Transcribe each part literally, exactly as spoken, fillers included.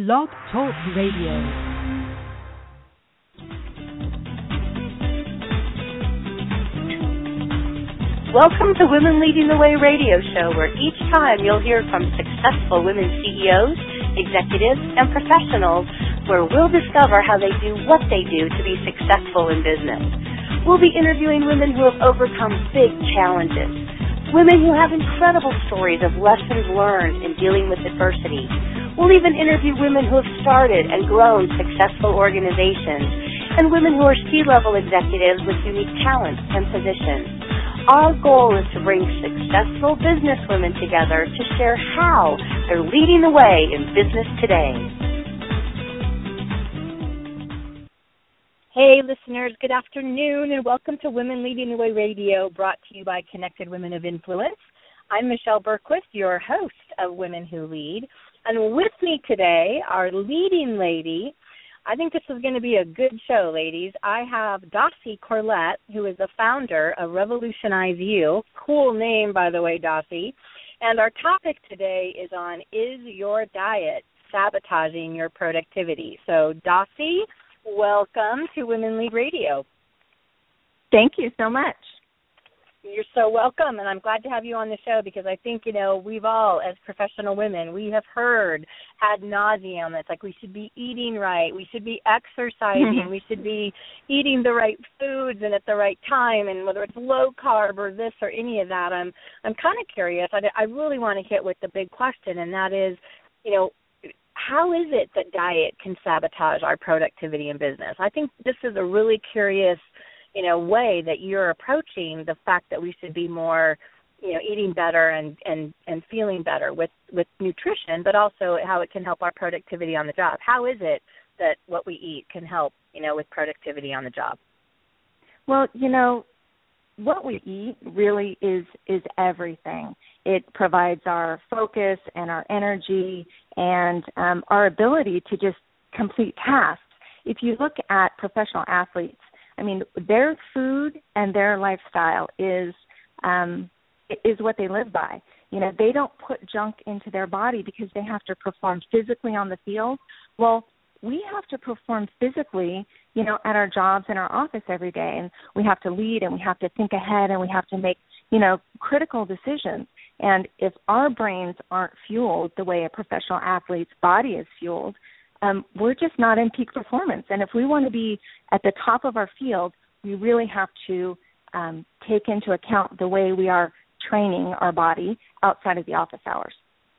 Blog Talk Radio. Welcome to Women Leading the Way radio show, where each time you'll hear from successful women C E Os, executives, and professionals, where we'll discover how they do what they do to be successful in business. We'll be interviewing women who have overcome big challenges, women who have incredible stories of lessons learned in dealing with adversity. We'll even interview women who have started and grown successful organizations, and women who are C-level executives with unique talents and positions. Our goal is to bring successful business women together to share how they're leading the way in business today. Hey, listeners, good afternoon, and welcome to Women Leading the Way Radio, brought to you by Connected Women of Influence. I'm Michelle Berquist, your host of Women Who Lead, and with me today, our leading lady. I think this is going to be a good show, ladies. I have Dossie Corlett, who is the founder of Revolutionize You. Cool name, by the way, Dossie. And our topic today is on, is your diet sabotaging your productivity? So, Dossie, welcome to Women Lead Radio. Thank you so much. You're so welcome, and I'm glad to have you on the show because I think, you know, we've all, as professional women, we have heard ad nauseum. It's like we should be eating right, we should be exercising, we should be eating the right foods and at the right time, and whether it's low carb or this or any of that, I'm I'm kind of curious. I, I really want to hit with the big question, and that is, you know, how is it that diet can sabotage our productivity in business? I think this is a really curious, you know, way that you're approaching the fact that we should be more, you know, eating better and, and, and feeling better with, with nutrition, but also how it can help our productivity on the job. How is it that what we eat can help, you know, with productivity on the job? Well, you know, what we eat really is is everything. It provides our focus and our energy and um, our ability to just complete tasks. If you look at professional athletes, I mean, their food and their lifestyle is um, is what they live by. You know, they don't put junk into their body because they have to perform physically on the field. Well, we have to perform physically, you know, at our jobs in our office every day, and we have to lead and we have to think ahead and we have to make, you know, critical decisions. And if our brains aren't fueled the way a professional athlete's body is fueled, Um, we're just not in peak performance. And if we want to be at the top of our field, we really have to um, take into account the way we are training our body outside of the office hours.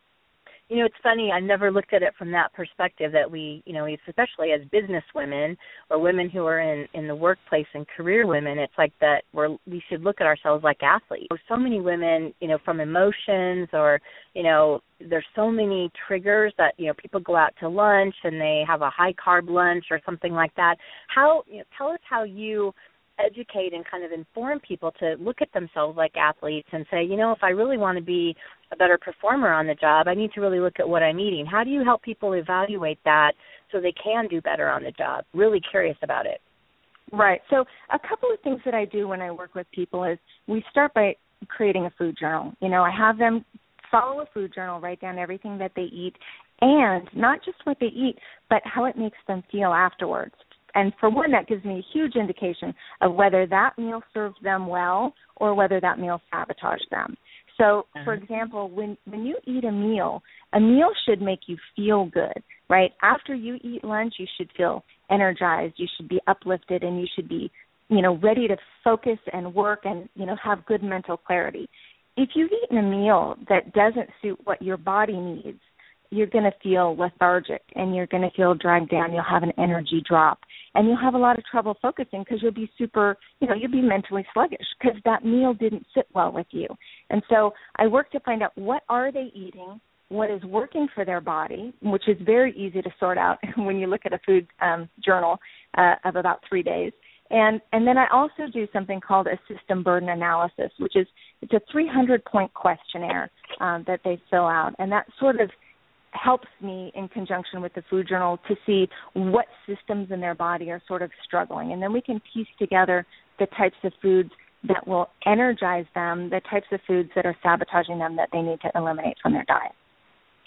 You know, it's funny, I never looked at it from that perspective that we, you know, especially as business women or women who are in, in the workplace and career women, it's like that we're, we should look at ourselves like athletes. So many women, you know, from emotions or, you know, there's so many triggers that, you know, people go out to lunch and they have a high-carb lunch or something like that. How, you know, tell us how you educate and kind of inform people to look at themselves like athletes and say, you know, if I really want to be a better performer on the job, I need to really look at what I'm eating. How do you help people evaluate that so they can do better on the job? Really curious about it. Right. So a couple of things that I do when I work with people is we start by creating a food journal. You know, I have them follow a food journal, write down everything that they eat, and not just what they eat, but how it makes them feel afterwards. And for one, that gives me a huge indication of whether that meal served them well or whether that meal sabotaged them. So, uh-huh. for example, when, when you eat a meal, a meal should make you feel good, right? After you eat lunch, you should feel energized, you should be uplifted, and you should be, you know, ready to focus and work and, you know, have good mental clarity. If you've eaten a meal that doesn't suit what your body needs, you're going to feel lethargic and you're going to feel dragged down. You'll have an energy drop and you'll have a lot of trouble focusing because you'll be super, you know, you'll be mentally sluggish because that meal didn't sit well with you. And so I work to find out what are they eating, what is working for their body, which is very easy to sort out when you look at a food um, journal uh, of about three days. And and then I also do something called a system burden analysis, which is it's a three hundred point questionnaire um, that they fill out. And that sort of helps me in conjunction with the food journal to see what systems in their body are sort of struggling. And then we can piece together the types of foods that will energize them, the types of foods that are sabotaging them that they need to eliminate from their diet.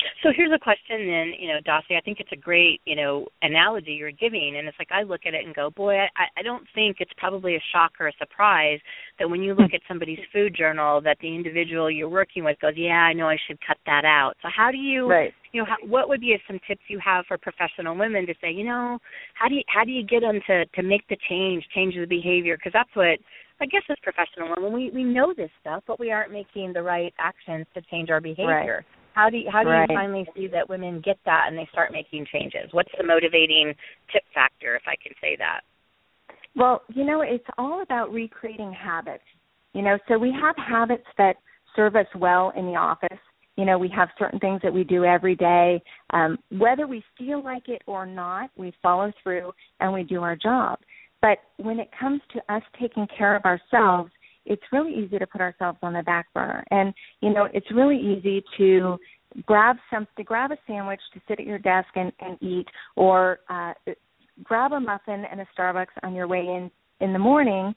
So here's a question then, you know, Dossie, I think it's a great, you know, analogy you're giving. And it's like I look at it and go, boy, I, I don't think it's probably a shock or a surprise that when you look at somebody's food journal that the individual you're working with goes, yeah, I know I should cut that out. So how do you, right. you know, how, what would be some tips you have for professional women to say, you know, how do you, how do you get them to, to make the change, change the behavior? Because that's what, I guess as professional women, we, we know this stuff, but we aren't making the right actions to change our behavior. Right. How do you, how do right. you finally see that women get that and they start making changes? What's the motivating tip factor, if I can say that? Well, you know, it's all about recreating habits. You know, so we have habits that serve us well in the office. You know, we have certain things that we do every day. Um, whether we feel like it or not, we follow through and we do our job. But when it comes to us taking care of ourselves, it's really easy to put ourselves on the back burner. And, you know, it's really easy to grab some, to grab a sandwich to sit at your desk and, and eat, or uh, grab a muffin and a Starbucks on your way in in the morning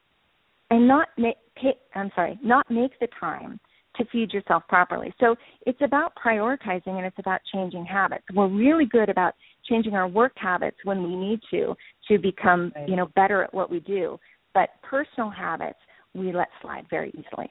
and not make, I'm sorry, not make the time to feed yourself properly. So it's about prioritizing and it's about changing habits. We're really good about changing our work habits when we need to, to become, right. you know, better at what we do. But personal habits, we let slide very easily.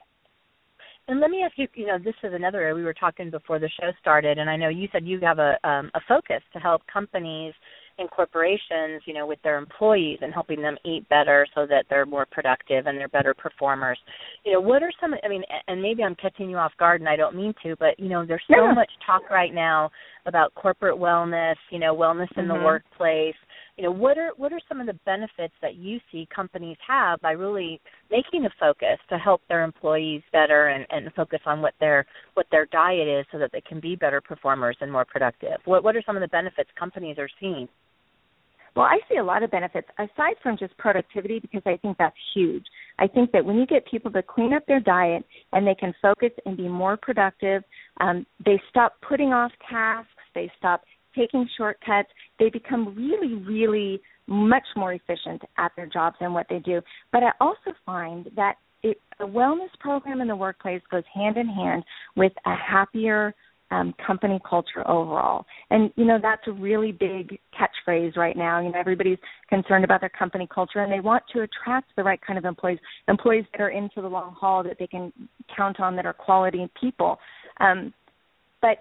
And let me ask you, you know, this is another area we were talking before the show started, and I know you said you have a, um, a focus to help companies and corporations, you know, with their employees and helping them eat better so that they're more productive and they're better performers. You know, what are some, I mean, and maybe I'm catching you off guard and I don't mean to, but, you know, there's so yeah. much talk right now about corporate wellness, you know, wellness in mm-hmm. the workplace. You know, what are what are some of the benefits that you see companies have by really making a focus to help their employees better and, and focus on what their what their diet is so that they can be better performers and more productive? What what are some of the benefits companies are seeing? Well, I see a lot of benefits aside from just productivity, because I think that's huge. I think that when you get people to clean up their diet and they can focus and be more productive, um, they stop putting off tasks, they stop taking shortcuts, they become really, really much more efficient at their jobs and what they do. But I also find that it, a wellness program in the workplace goes hand in hand with a happier um, company culture overall. And, you know, that's a really big catchphrase right now. You know, everybody's concerned about their company culture, and they want to attract the right kind of employees, employees that are in for the long haul, that they can count on, that are quality people. Um, but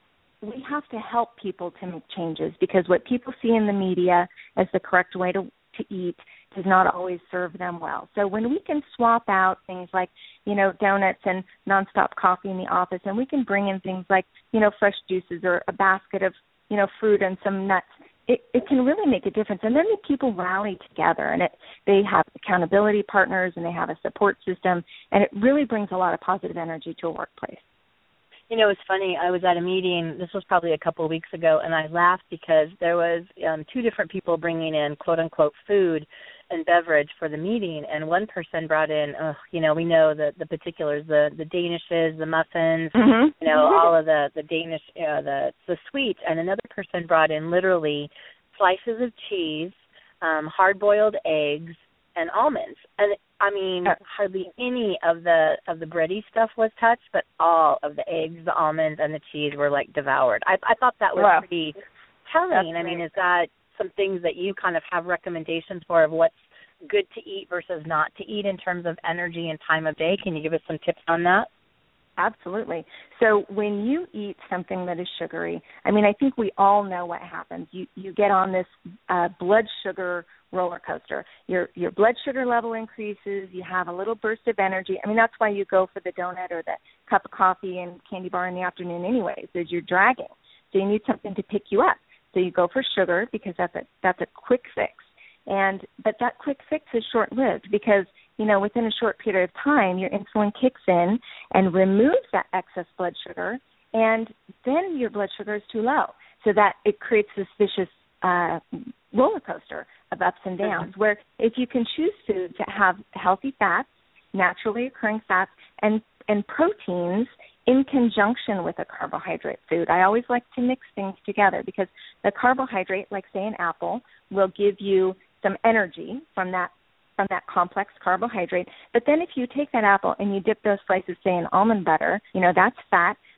we have to help people to make changes, because what people see in the media as the correct way to, to eat does not always serve them well. So when we can swap out things like, you know, donuts and nonstop coffee in the office, and we can bring in things like, you know, fresh juices or a basket of, you know, fruit and some nuts, it, it can really make a difference. And then the people rally together, and it, they have accountability partners, and they have a support system, and it really brings a lot of positive energy to a workplace. You know, it's funny, I was at a meeting, this was probably a couple of weeks ago, and I laughed because there was um, two different people bringing in, quote-unquote, food and beverage for the meeting, and one person brought in, uh, you know, we know the, the particulars, the, the danishes, the muffins, mm-hmm. you know, mm-hmm. all of the, the Danish, uh, the, the sweets, and another person brought in literally slices of cheese, um, hard-boiled eggs, and almonds. And I mean, hardly any of the of the bready stuff was touched, but all of the eggs, the almonds, and the cheese were like devoured. I, I thought that was wow. pretty telling. That's I mean, great. Is that some things that you kind of have recommendations for of what's good to eat versus not to eat in terms of energy and time of day? Can you give us some tips on that? Absolutely. So when you eat something that is sugary, I mean, I think we all know what happens. You you get on this uh, blood sugar roller coaster. Your your blood sugar level increases. You have a little burst of energy. I mean, that's why you go for the donut or the cup of coffee and candy bar in the afternoon anyways, is you're dragging. So you need something to pick you up. So you go for sugar because that's a that's a quick fix. And but that quick fix is short-lived because, you know, within a short period of time, your insulin kicks in and removes that excess blood sugar, and then your blood sugar is too low. So that it creates this vicious uh, roller coaster of ups and downs, mm-hmm. where if you can choose food that have healthy fats, naturally occurring fats, and, and proteins in conjunction with a carbohydrate food. I always like to mix things together because the carbohydrate, like say an apple, will give you some energy from that from that complex carbohydrate. But then if you take that apple and you dip those slices, say, in almond butter, you know, that's fat,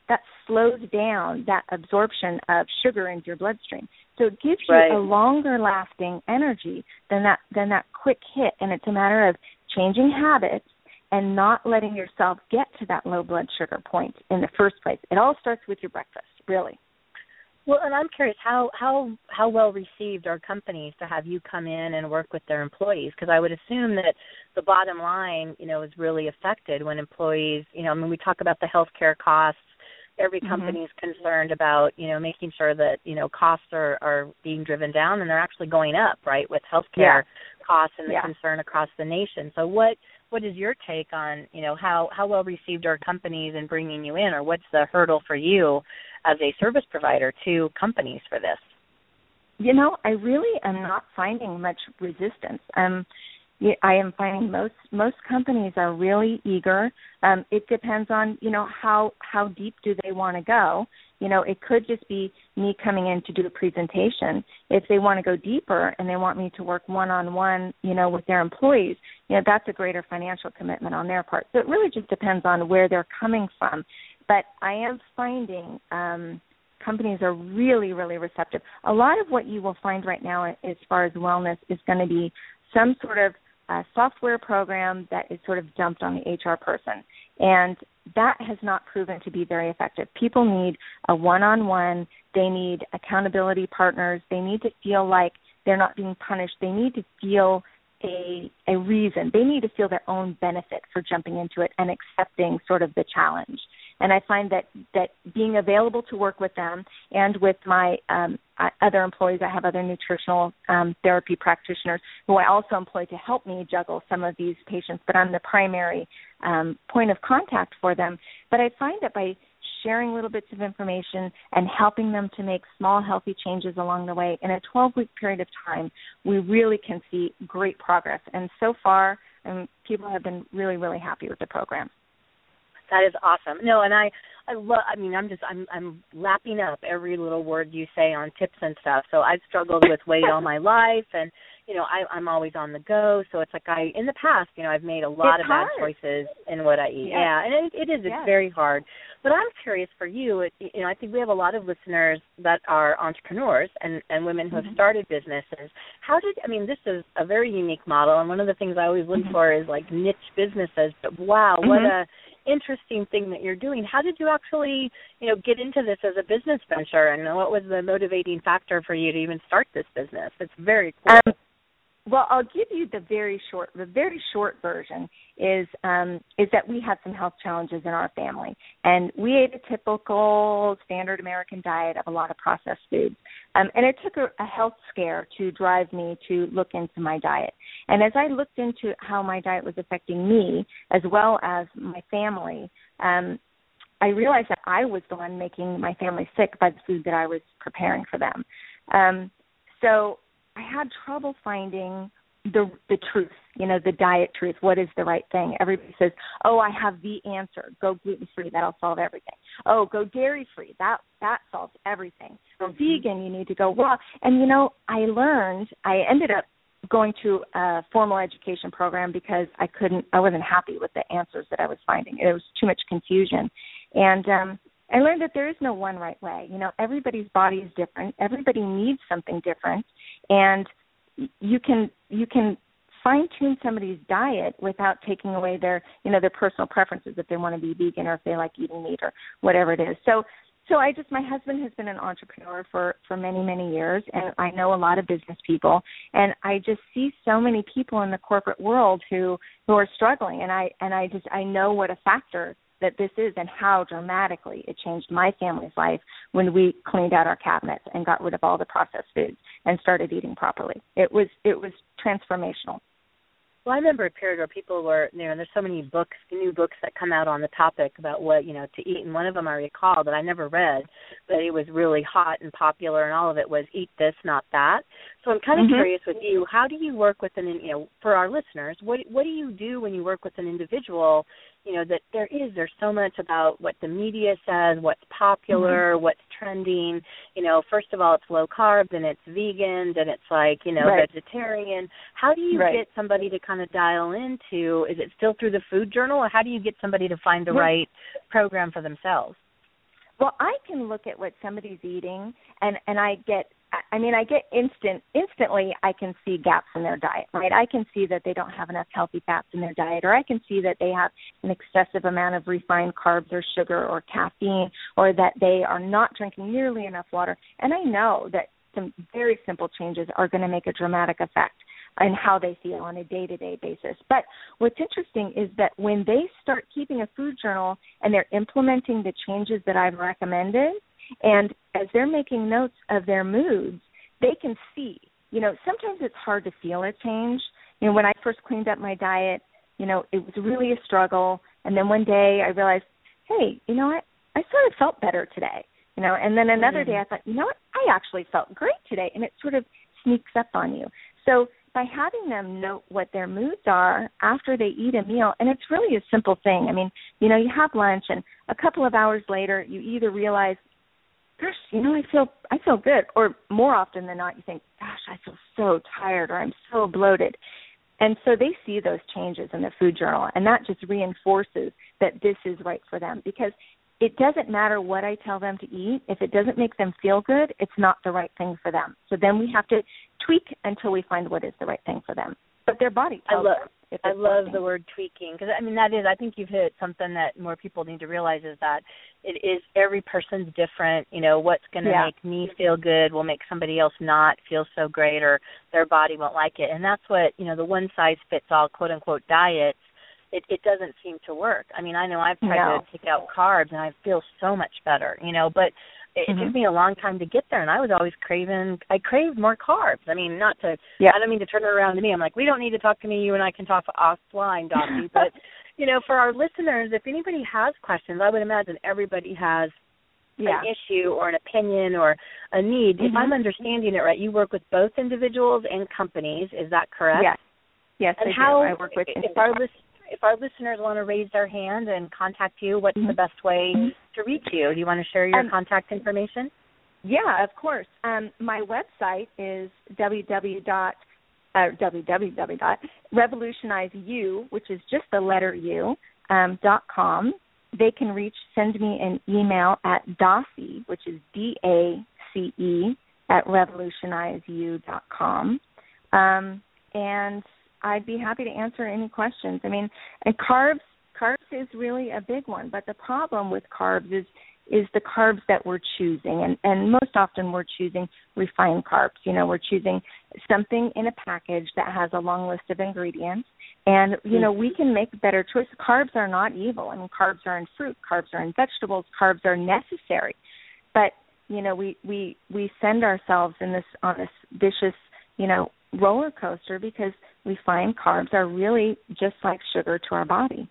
that slows down that absorption of sugar into your bloodstream. So it gives right. you a longer lasting energy than that than that quick hit. And it's a matter of changing habits and not letting yourself get to that low blood sugar point in the first place. It all starts with your breakfast, really. Well, and I'm curious, how, how, how well received are companies to have you come in and work with their employees? Because I would assume that the bottom line, you know, is really affected when employees, you know, I mean, we talk about the healthcare costs. Every company is mm-hmm. concerned about, you know, making sure that, you know, costs are, are being driven down, and they're actually going up, right, with healthcare yeah. costs and the yeah. concern across the nation. So what what is your take on, you know, how, how well received are companies in bringing you in, or what's the hurdle for you as a service provider to companies for this? You know, I really am not finding much resistance. Um, I am finding most most companies are really eager. Um, it depends on, you know, how how deep do they want to go. You know, it could just be me coming in to do a presentation. If they want to go deeper and they want me to work one-on-one, you know, with their employees, you know, that's a greater financial commitment on their part. So it really just depends on where they're coming from. But I am finding um, companies are really, really receptive. A lot of what you will find right now as far as wellness is going to be some sort of uh, software program that is sort of dumped on the H R person. And that has not proven to be very effective. People need a one-on-one. They need accountability partners. They need to feel like they're not being punished. They need to feel a, a reason. They need to feel their own benefit for jumping into it and accepting sort of the challenge. And I find that, that being available to work with them and with my um, other employees, I have other nutritional um, therapy practitioners who I also employ to help me juggle some of these patients, but I'm the primary um, point of contact for them. But I find that by sharing little bits of information and helping them to make small, healthy changes along the way, in a twelve-week period of time, we really can see great progress. And so far, um, people have been really, really happy with the program. That is awesome. No, and I, I love. I mean, I'm just, I'm, I'm lapping up every little word you say on tips and stuff. So I've struggled with weight all my life, and you know, I, I'm always on the go. So it's like I, in the past, you know, I've made a lot it's of hard. bad choices in what I eat. Yes. Yeah, and it, it is. It's yes. very hard. But I'm curious for you. It, you know, I think we have a lot of listeners that are entrepreneurs and, and women who mm-hmm. have started businesses. How did? I mean, this is a very unique model, and one of the things I always look mm-hmm. for is like niche businesses. But wow, mm-hmm. what a interesting thing that you're doing. How did you actually, you know, get into this as a business venture, and what was the motivating factor for you to even start this business? It's very cool. Um, well, I'll give you the very short, the very short version is um, is that we had some health challenges in our family, and we ate a typical standard American diet of a lot of processed foods, um, and it took a, a health scare to drive me to look into my diet. And as I looked into how my diet was affecting me as well as my family, um, I realized that I was the one making my family sick by the food that I was preparing for them. Um, so I had trouble finding the the truth, you know, the diet truth. What is the right thing? Everybody says, oh, I have the answer. Go gluten-free. That'll solve everything. Oh, go dairy-free. That that solves everything. Go mm-hmm. vegan. You need to go raw. And, you know, I learned, I ended up going to a formal education program because I couldn't, I wasn't happy with the answers that I was finding. It was too much confusion. And um, I learned that there is no one right way. You know, everybody's body is different. Everybody needs something different. And you can you can fine-tune somebody's diet without taking away their, you know, their personal preferences if they want to be vegan or if they like eating meat or whatever it is. So so I just, my husband has been an entrepreneur for, for many, many years, and I know a lot of business people, and I just see so many people in the corporate world who, who are struggling, and I and I just I know what a factor that this is and how dramatically it changed my family's life when we cleaned out our cabinets and got rid of all the processed foods and started eating properly. It was it was transformational. Well, I remember a period where people were, you know, there's so many books, new books that come out on the topic about what, you know, to eat. And one of them I recall that I never read, but it was really hot and popular, and all of it was eat this, not that. So I'm kind of mm-hmm. curious with you, how do you work with an, you know, for our listeners, what what do you do when you work with an individual, you know, that there is, there's so much about what the media says, what's popular, mm-hmm. what's trending. You know, first of all, it's low carb, then it's vegan, then it's like, you know, right. vegetarian. How do you right. get somebody to kind of dial into, is it still through the Food Journal, or how do you get somebody to find the yeah. right program for themselves? Well, I can look at what somebody's eating, and, and I get, I mean, I get instant, instantly I can see gaps in their diet, right? I can see that they don't have enough healthy fats in their diet, or I can see that they have an excessive amount of refined carbs or sugar or caffeine, or that they are not drinking nearly enough water. And I know that some very simple changes are going to make a dramatic effect in how they feel on a day-to-day basis. But what's interesting is that when they start keeping a food journal and they're implementing the changes that I've recommended, and as they're making notes of their moods, they can see, you know, sometimes it's hard to feel a change. You know, when I first cleaned up my diet, you know, it was really a struggle. And then one day I realized, hey, you know what, I sort of felt better today. You know, and then another mm-hmm. day I thought, you know what, I actually felt great today. And it sort of sneaks up on you. So by having them note what their moods are after they eat a meal, and it's really a simple thing. I mean, you know, you have lunch, and a couple of hours later, you either realize, gosh, you know, I feel I feel good, or more often than not, you think, gosh, I feel so tired, or I'm so bloated. And so they see those changes in the food journal, and that just reinforces that this is right for them, because it doesn't matter what I tell them to eat. If it doesn't make them feel good, it's not the right thing for them. So then we have to tweak until we find what is the right thing for them. But their body tells I love, them if I it's love working. the word tweaking, because, I mean, that is, I think you've hit something that more people need to realize, is that it is, every person's different. You know, what's going to yeah. make me feel good will make somebody else not feel so great, or their body won't like it. And that's what, you know, the one-size-fits-all, quote-unquote, diets, It, it doesn't seem to work. I mean, I know I've tried no. to take out carbs, and I feel so much better, you know, but it, mm-hmm. it took me a long time to get there, and I was always craving, I craved more carbs. I mean, not to, yeah. I don't mean to turn it around to me. I'm like, we don't need to talk to me. You and I can talk offline, Dottie. But, you know, for our listeners, if anybody has questions, I would imagine everybody has yeah. an issue or an opinion or a need. Mm-hmm. If I'm understanding it right, you work with both individuals and companies. Is that correct? Yes. Yes, and I how, do. I work with if our listeners, If our listeners want to raise their hand and contact you, what's mm-hmm. the best way to reach you? Do you want to share your um, contact information? Yeah, of course. Um, my website is www. Uh, www. dot revolutionize u, which is just the letter U, um, dot com. They can reach, send me an email at dace, which is D A C E, at revolutionize u dot com. Um, and I'd be happy to answer any questions. I mean, and carbs, carbs is really a big one, but the problem with carbs is is the carbs that we're choosing, and, and most often we're choosing refined carbs. You know, we're choosing something in a package that has a long list of ingredients, and, you know, we can make a better choice. Carbs are not evil. I mean, carbs are in fruit, carbs are in vegetables, carbs are necessary, but, you know, we, we, we send ourselves in this on this vicious, you know, roller coaster because we find carbs are really just like sugar to our body.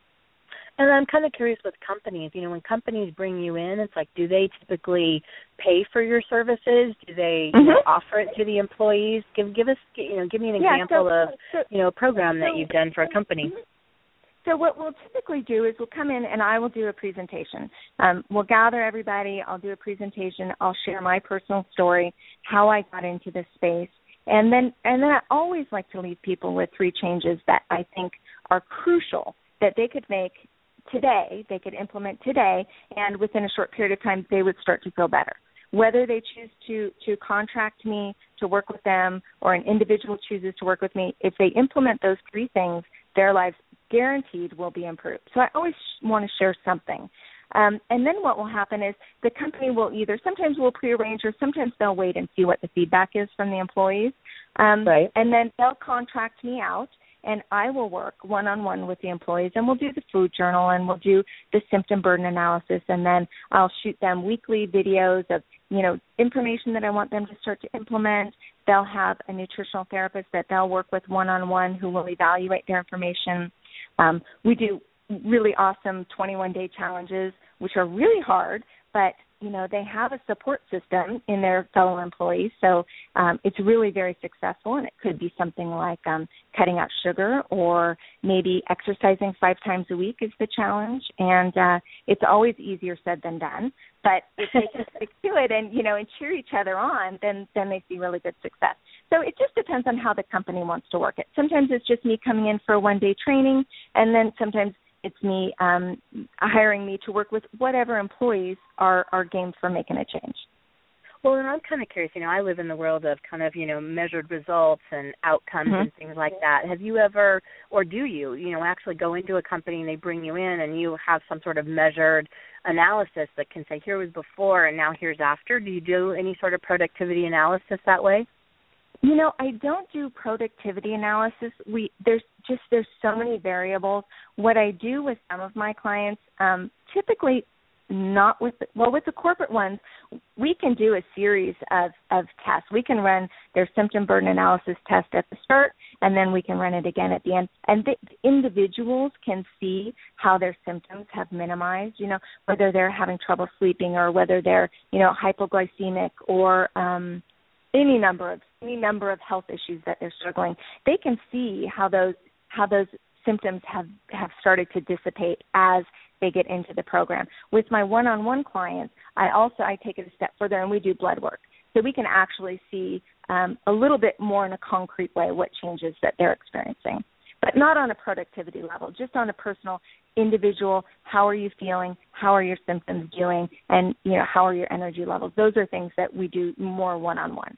And I'm kind of curious with companies, you know, when companies bring you in, it's like, do they typically pay for your services? Do they mm-hmm. you know, offer it to the employees? Give give us, you know, give me an yeah, example so, of, so, you know, a program so, that you've done for a company. So what we'll typically do is we'll come in and I will do a presentation. Um, we'll gather everybody. I'll do a presentation. I'll share my personal story, how I got into this space. And then and then I always like to leave people with three changes that I think are crucial that they could make today, they could implement today, and within a short period of time, they would start to feel better. Whether they choose to, to contract me to work with them or an individual chooses to work with me, if they implement those three things, their lives guaranteed will be improved. So I always want to share something. Um, and then what will happen is the company will either, sometimes we'll prearrange or sometimes they'll wait and see what the feedback is from the employees. Um, right. And then they'll contract me out. And I will work one-on-one with the employees, and we'll do the food journal, and we'll do the symptom burden analysis, and then I'll shoot them weekly videos of, you know, information that I want them to start to implement. They'll have a nutritional therapist that they'll work with one-on-one who will evaluate their information. Um, we do really awesome twenty-one day challenges, which are really hard, but you know, they have a support system in their fellow employees, so um, it's really very successful, and it could be something like um, cutting out sugar or maybe exercising five times a week is the challenge, and uh, it's always easier said than done, but if they can stick to it and, you know, and cheer each other on, then, then they see really good success. So it just depends on how the company wants to work it. Sometimes it's just me coming in for a one-day training, and then sometimes it's me um, hiring me to work with whatever employees are, are game for making a change. Well, and I'm kind of curious, you know, I live in the world of kind of, you know, measured results and outcomes mm-hmm. and things like that. Have you ever, or do you, you know, actually go into a company and they bring you in and you have some sort of measured analysis that can say, here was before and now here's after? Do you do any sort of productivity analysis that way? You know, I don't do productivity analysis. We there's just there's so many variables. What I do with some of my clients, um, typically not with the, well with the corporate ones, we can do a series of, of tests. We can run their symptom burden analysis test at the start, and then we can run it again at the end. And the individuals can see how their symptoms have minimized. You know, whether they're having trouble sleeping or whether they're you know hypoglycemic or um, any number of any number of health issues that they're struggling. They can see how those how those symptoms have, have started to dissipate as they get into the program. With my one-on-one clients, I also I take it a step further and we do blood work. So we can actually see um, a little bit more in a concrete way what changes that they're experiencing. But not on a productivity level, just on a personal, individual, how are you feeling, how are your symptoms doing, and you know how are your energy levels. Those are things that we do more one-on-one.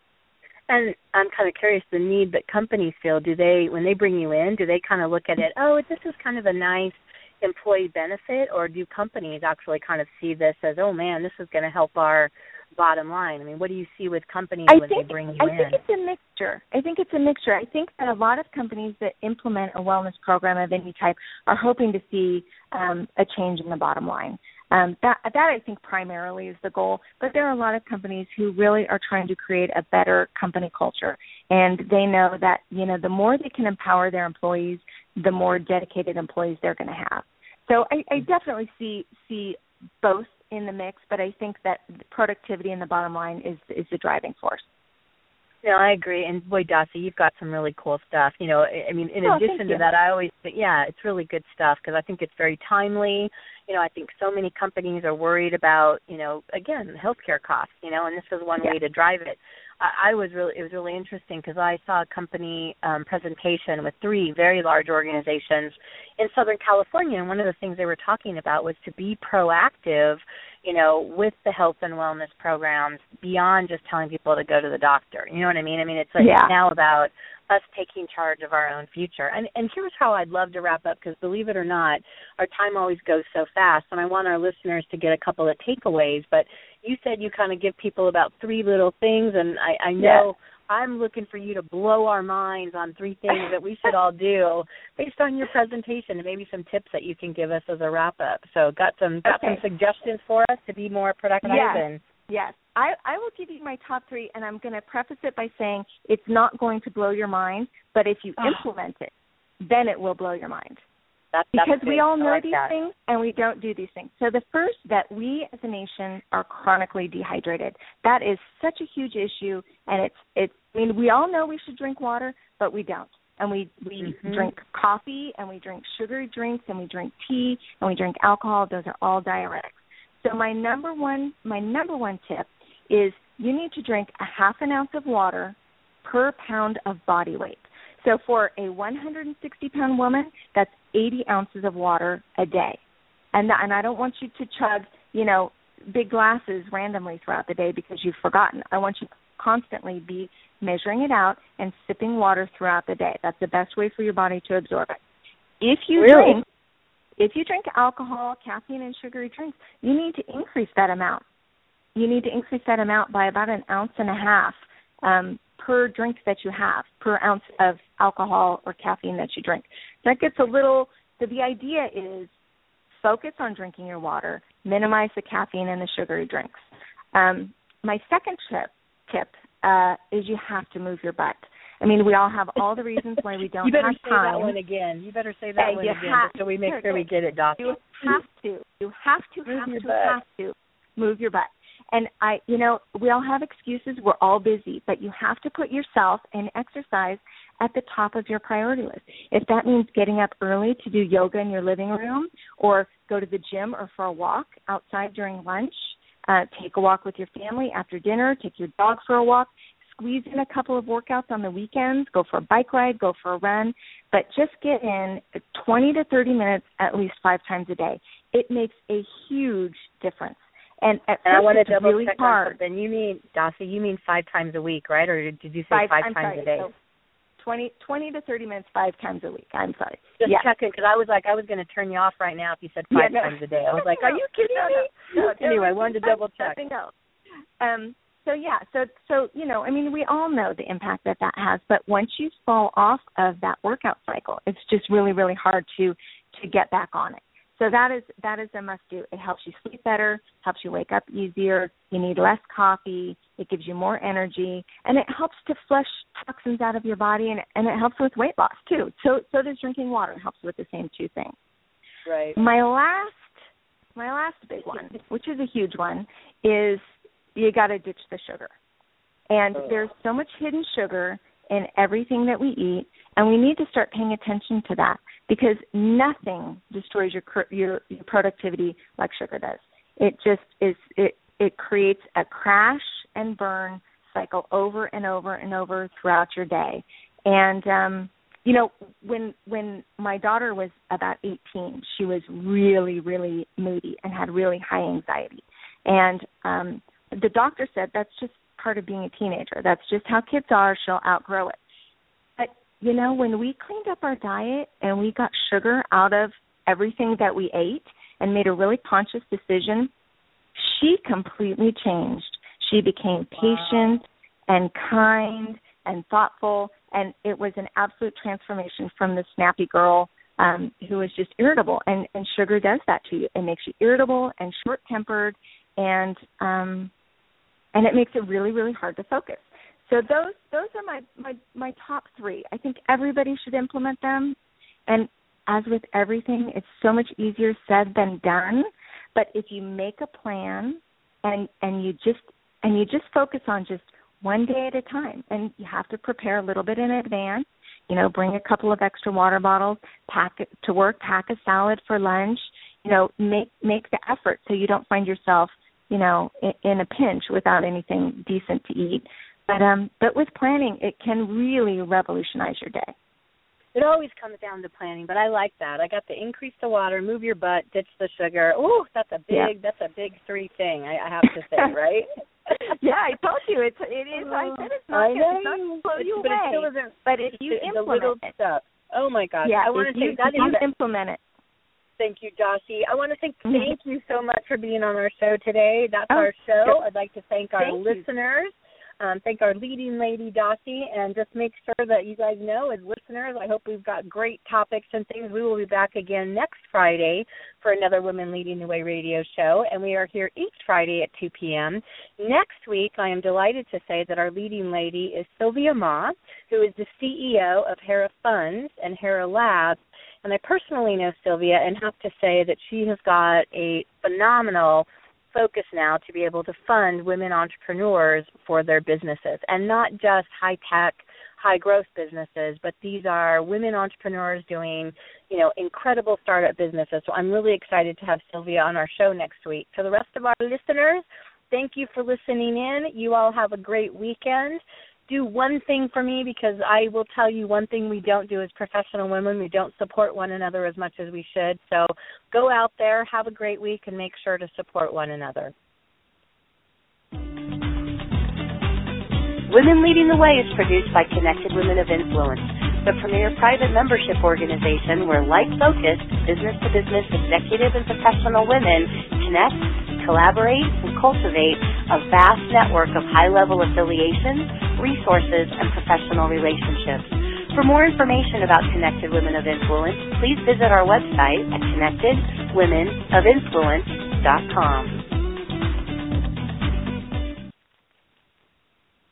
And I'm kind of curious, the need that companies feel, do they, when they bring you in, do they kind of look at it, oh, this is kind of a nice employee benefit, or do companies actually kind of see this as, oh, man, this is going to help our bottom line? I mean, what do you see with companies I when think, they bring you I in? I think it's a mixture. I think it's a mixture. I think that a lot of companies that implement a wellness program of any type are hoping to see um, a change in the bottom line. Um, that, that I think primarily is the goal, but there are a lot of companies who really are trying to create a better company culture, and they know that, you know, the more they can empower their employees, the more dedicated employees they're going to have. So I, I definitely see see both in the mix, but I think that productivity and the bottom line is is the driving force. No, I agree. And boy, Dacia, you've got some really cool stuff. You know, I mean, in oh, addition to that, I always think, yeah, it's really good stuff because I think it's very timely. You know, I think so many companies are worried about, you know, again, healthcare costs, you know, and this is one yeah. way to drive it. I, I was really, it was really interesting because I saw a company um, presentation with three very large organizations in Southern California, and one of the things they were talking about was to be proactive, you know, with the health and wellness programs beyond just telling people to go to the doctor. You know what I mean? I mean, it's like yeah. it's now about us taking charge of our own future. And and here's how I'd love to wrap up, because believe it or not, our time always goes so fast, and I want our listeners to get a couple of takeaways. But you said you kind of give people about three little things, and I, I know yeah. I'm looking for you to blow our minds on three things that we should all do based on your presentation, and maybe some tips that you can give us as a wrap-up. So got some got okay. some suggestions for us to be more productive? Yes. And Yes. I, I will give you my top three, and I'm going to preface it by saying it's not going to blow your mind, but if you oh. implement it, then it will blow your mind. That's, because that's we all know like these that. things, and we don't do these things. So the first, that we as a nation are chronically dehydrated. That is such a huge issue, and it's, it's I mean, we all know we should drink water, but we don't. And we, we mm-hmm. drink coffee, and we drink sugary drinks, and we drink tea, and we drink alcohol. Those are all diuretics. So my number one, my number one tip is you need to drink a half an ounce of water per pound of body weight. So for a one hundred sixty pound woman, that's eighty ounces of water a day. And and I don't want you to chug, you know, big glasses randomly throughout the day because you've forgotten. I want you to constantly be measuring it out and sipping water throughout the day. That's the best way for your body to absorb it. If you really? drink, if you drink alcohol, caffeine, and sugary drinks, you need to increase that amount. You need to increase that amount by about an ounce and a half um, per drink that you have, per ounce of alcohol or caffeine that you drink. That gets a little, so the idea is focus on drinking your water, minimize the caffeine and the sugary drinks. Um, my second tip, tip uh, is you have to move your butt. I mean, we all have all the reasons why we don't have time. You better say that one again. You better say that yeah, one again have, so we make sure, sure we get it, Doc. You have to. You have to, move have your to, butt. have to move your butt. And I, you know, we all have excuses. We're all busy, but you have to put yourself and exercise at the top of your priority list. If that means getting up early to do yoga in your living room, or go to the gym, or for a walk outside during lunch, uh, take a walk with your family after dinner, take your dog for a walk, squeeze in a couple of workouts on the weekends, go for a bike ride, go for a run, but just get in twenty to thirty minutes at least five times a day. It makes a huge difference. And at and first I want to it's double really check hard. on something. You mean, Dossie, you mean five times a week, right? Or did you say five, five I'm times sorry, a day? So twenty, twenty to thirty minutes five times a week. I'm sorry. Just yeah. checking, because I was like, I was going to turn you off right now if you said five yeah, no. times a day. I was like, are you kidding no, me? No, no, anyway, I no, wanted to double check. Else. Um, so, yeah, so, so, you know, I mean, we all know the impact that that has, but once you fall off of that workout cycle, it's just really, really hard to, to get back on it. So that is that is a must-do. It helps you sleep better, helps you wake up easier, you need less coffee, it gives you more energy, and it helps to flush toxins out of your body, and, and it helps with weight loss, too. So so does drinking water. It helps with the same two things. Right. My last, my last big one, which is a huge one, is you got to ditch the sugar. And oh. there's so much hidden sugar in everything that we eat, and we need to start paying attention to that, because nothing destroys your your, your productivity like sugar does. It just is it it creates a crash and burn cycle over and over and over throughout your day. And um, you know, when when my daughter was about eighteen, she was really really moody and had really high anxiety. And um, the doctor said that's just part of being a teenager. That's just how kids are. She'll outgrow it. But, you know, when we cleaned up our diet and we got sugar out of everything that we ate and made a really conscious decision, she completely changed. She became patient wow. and kind and thoughtful, and it was an absolute transformation from the snappy girl um, who was just irritable. And, and sugar does that to you. It makes you irritable and short-tempered, and um, and it makes it really, really hard to focus. So those those are my, my, my top three. I think everybody should implement them. And as with everything, it's so much easier said than done. But if you make a plan and and you just and you just focus on just one day at a time, and you have to prepare a little bit in advance, you know, bring a couple of extra water bottles, pack it to work, pack a salad for lunch, you know, make make the effort so you don't find yourself, you know, in, in a pinch without anything decent to eat. But um, but with planning, it can really revolutionize your day. It always comes down to planning, but I like that. I got the increase the water, move your butt, ditch the sugar. Ooh, that's a big, yeah. that's a big three thing. I, I have to say, right? Yeah, I told you it's it is. I said it's not going to blow you but away. It still but if you the, implement the little it, stuff. Oh my gosh! Yeah, I want to you, say that you is implement it. Thank you, Dossie. I want to say mm-hmm. thank you so much for being on our show today. That's oh, our show. sure. I'd like to thank our thank listeners. Um, thank our leading lady, Dossie, and just make sure that you guys know, as listeners, I hope we've got great topics and things. We will be back again next Friday for another Women Leading the Way radio show, and we are here each Friday at two p.m. Next week, I am delighted to say that our leading lady is Sylvia Ma, who is the C E O of Hera Funds and Hera Labs, and I personally know Sylvia and have to say that she has got a phenomenal focus now to be able to fund women entrepreneurs for their businesses, and not just high-tech, high-growth businesses, but these are women entrepreneurs doing, you know, incredible startup businesses. So I'm really excited to have Sylvia on our show next week. To the rest of our listeners, thank you for listening in. You all have a great weekend. Do one thing for me, because I will tell you one thing we don't do as professional women. We don't support one another as much as we should. So go out there, have a great week, and make sure to support one another. Women Leading the Way is produced by Connected Women of Influence, the premier private membership organization where like-focused, business-to-business executive and professional women connect, collaborate, and cultivate a vast network of high-level affiliations, resources, and professional relationships. For more information about Connected Women of Influence, please visit our website at connected women of influence dot com.